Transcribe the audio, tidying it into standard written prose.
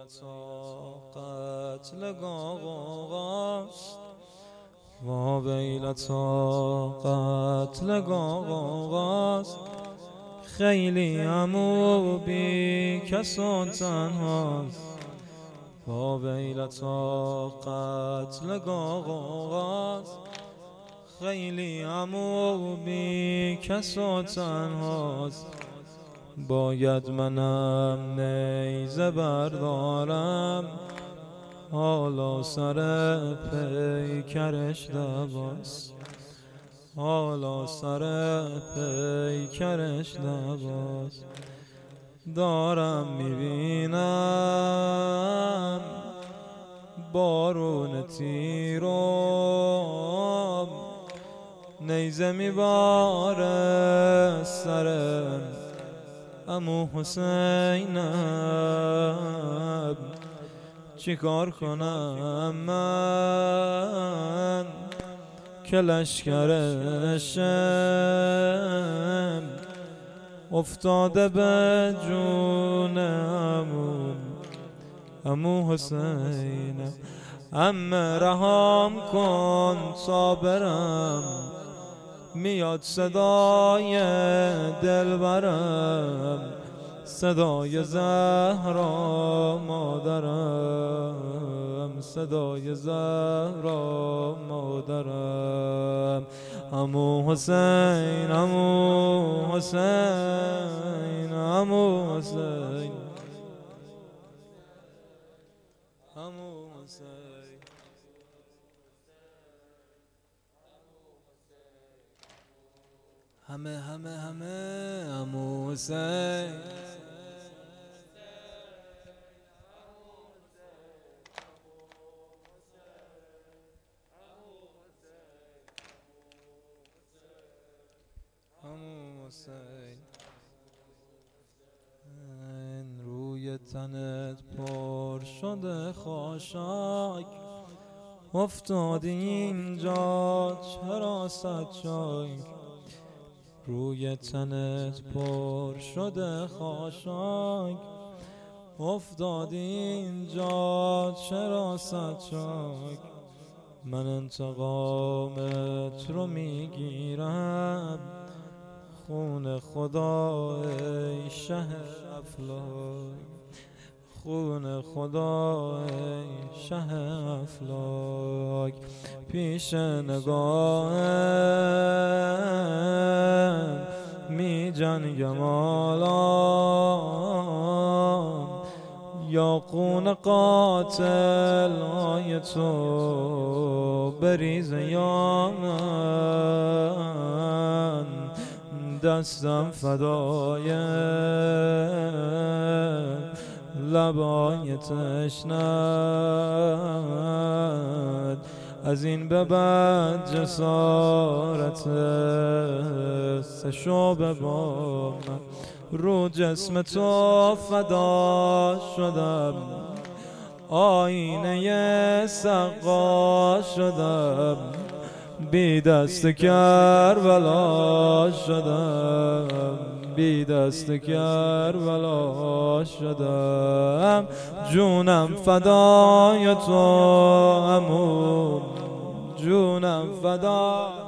ویلتا قتل گاغاست، وا ویلتا قتل گاغاست. خیلی عمو بی کس و تنهاست، وا ویلتا قتل گاغاست. خیلی عمو بی کس و تنهاست. باید منم نیزه بردارم، حالا سر پیکرش دباست، حالا سر پیکرش دباست. دارم میبینم بارون تیرم، نیزه میباره سرم عمو حسینم. چیکار کنم من که لشکرشم افتاده به جون عمو حسینم. عمه رهام کن تا برم، میاد صدای دلبرم، صدای زهرا مادرم، صدای زهرا مادرم. عمو حسین، عمو حسین، عمو حسین، عمو حسین. همه عمو حسین. عمو حسین، روی تنت پر شده خاشاک، افتادی اینجا چرا سجاک؟ روی تنت پر شده خاشاک، افتادی اینجا چرا سجاک؟ من انتقامت رو میگیرم، خون خدا ای شه افلاک، خون خدا ای شه افلاک. پیش نگاهم می جنگم الان، یا خون قاتل های تو بریزه یا من، دستم فدای لبای تشنت، از این به بعد جسارت سشو به با من. رو جسم تو فدا شدم، آینه سقا شدم، بی دست کربلا شدم، بی دست کربلا شدم. جونم فدای تو عمو، جونم فدای